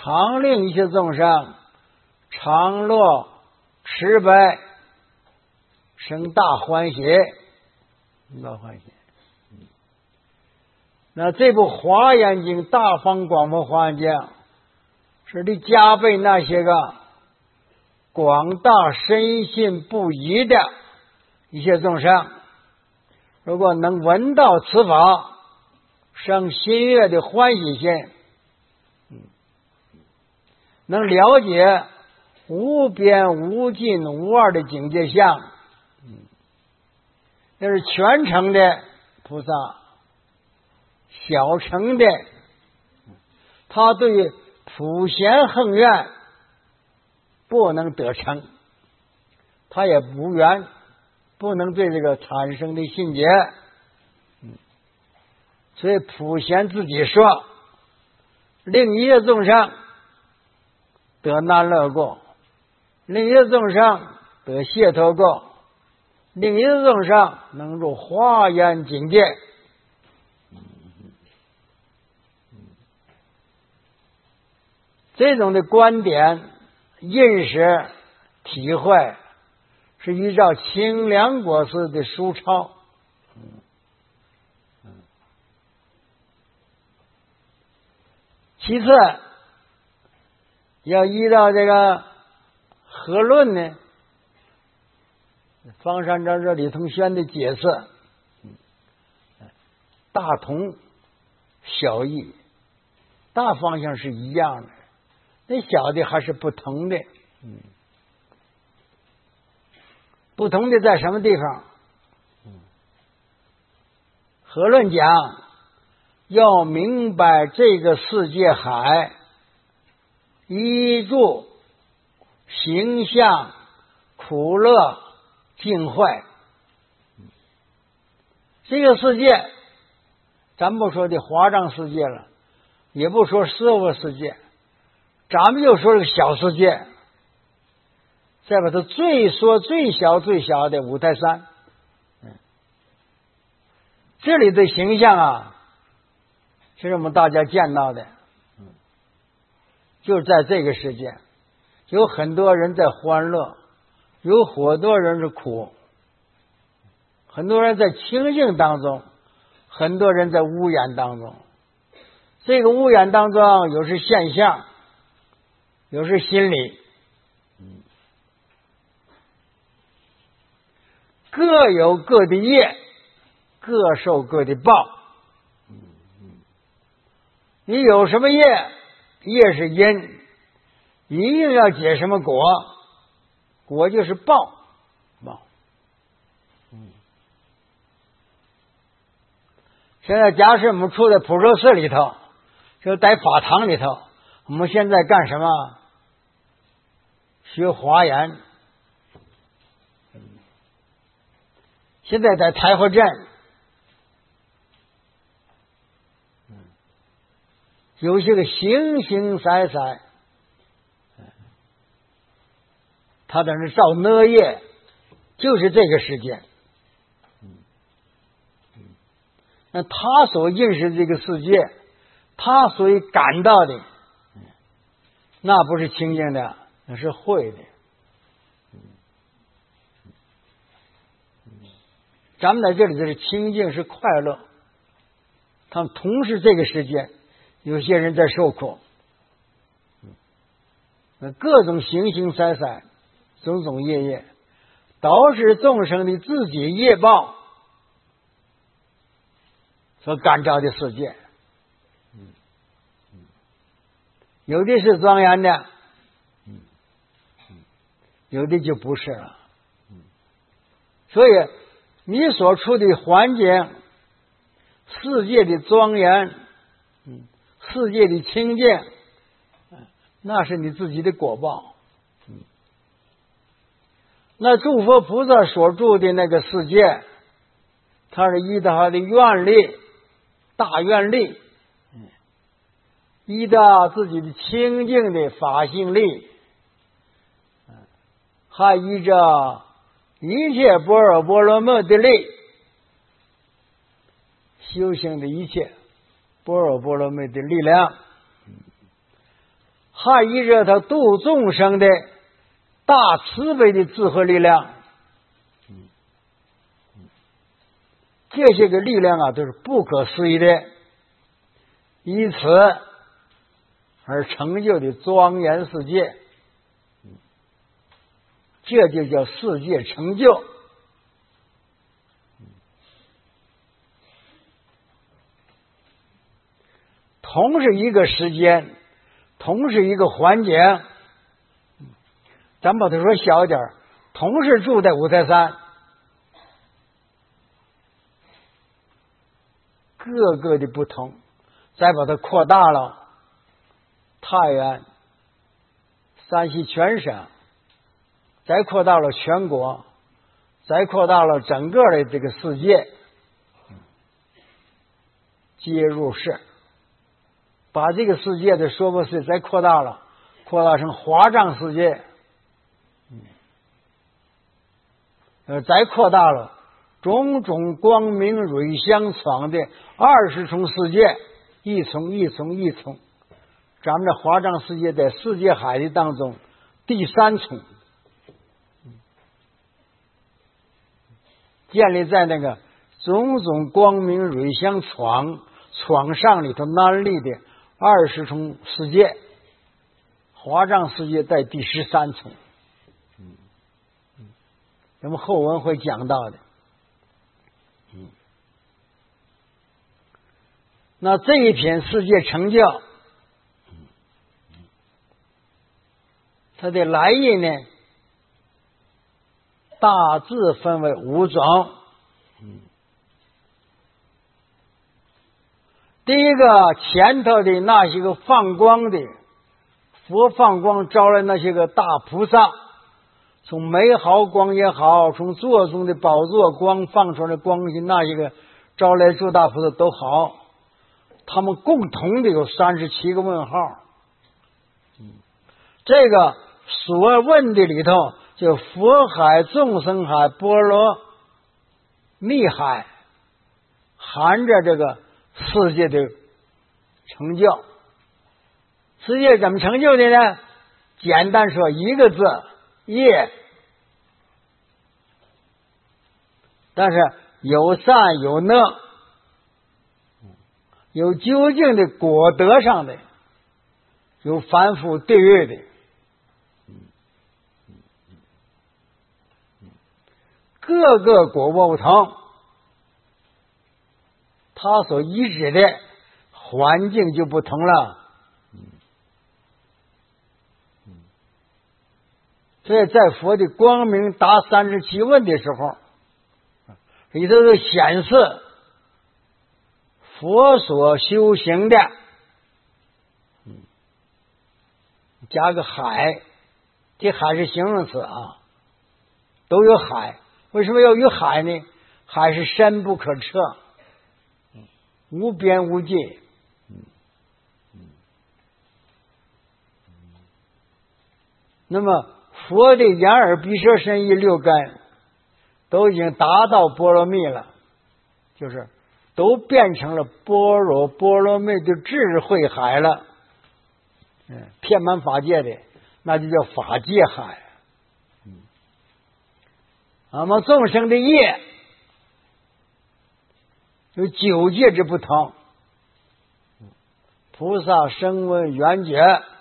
常令一切众生常乐持悲，生大欢喜，大欢喜。那这部《华严经》大方广佛华严经是的加倍那些个广大深信不疑的一些众生，如果能闻到此法，生心悦的欢喜心，能了解无边无尽无二的境界相，那是全成的菩萨。小乘的，他对普贤恒愿不能得成，他也无缘，不能对这个产生的信解。所以普贤自己说，令一切众生得难乐过，令一切众生得解脱过，令一切众生能入华严境界。这种的观点、认识、体会，是依照清凉果师的书抄。其次，要依照这个和论呢，方山章这李同轩的解释，大同小异，大方向是一样的。那小的还是不同的，不同的在什么地方？和论讲要明白这个世界海依住形象、苦乐、净慧，这个世界，咱不说的华藏世界了，也不说色物世界。咱们就说这个小世界，再把它最小的五台山，这里的形象啊，是我们大家见到的，就是在这个世界，有很多人在欢乐，有很多人是苦，很多人在清净当中，很多人在污染当中。这个污染当中，有是现象，有是心理，各有各的业，各受各的报。你有什么业，业是因，一定要结什么果，果就是报。现在假设我们处在普州寺里头，就在法堂里头，我们现在干什么？学华严。现在在台河镇，有些个形形色色，他在那造恶业，就是这个世界。那他所认识的这个世界，他所感到的，那不是清净的，那是慧的。咱们在这里就是清净，是快乐。他们同是这个世界，有些人在受苦，各种形形色色，种种业，都是众生的自己业报所感召的世界。有的是庄严的，有的就不是了。所以你所处的环境，世界的庄严，世界的清净，那是你自己的果报。那诸佛菩萨所住的那个世界，它是依他的愿力，大愿力，依照自己的清净的法性力，还依着一切般若波罗蜜的力，修行的一切般若波罗蜜的力量， 还依着他度众生的大慈悲的智慧力量。这些个力量啊，都是不可思议的，以此而成就的庄严世界，这就叫世界成就。同是一个时间，同是一个环境，咱把它说小一点，同是住在五台山，各个的不同，再把它扩大了，太原、山西全省，再扩大了全国，再扩大了整个的这个世界，皆入世。把这个世界的说不是再扩大了，扩大成华藏世界，再扩大了种种光明蕊相闯的20重世界，一重一重一重。咱们的华藏世界在世界海的当中第3重，建立在那个种种光明蕊相闯上里头难立的20重世界，华藏世界在第13重。咱们后文会讲到的。那这一品世界成就，它的来意呢，大致分为5种。第一个，前头的那些个放光的佛放光招来那些个大菩萨，从美好光也好，从座中的宝座光放出来的光性，那些个招来诸大菩萨都好，他们共同的有37个问号。这个所问的里头，就佛海、众生海、波罗蜜海，含着这个世界的成就。世界怎么成就的呢？简单说一个字，业。但是有善有恶，有究竟的果德上的，有凡夫地狱的。各个果报不同，它所依止的环境就不同了。所以在佛的光明答37问的时候，里头就显示佛所修行的，加个海，这海是形容词啊，都有海。为什么要有海呢？海是深不可测，无边无际。那么佛的眼耳鼻舌身意6根都已经达到波罗蜜了，就是都变成了般若波罗蜜的智慧海了。遍满法界的，那就叫法界海。那么众生的业有9界之不同，菩萨声闻缘觉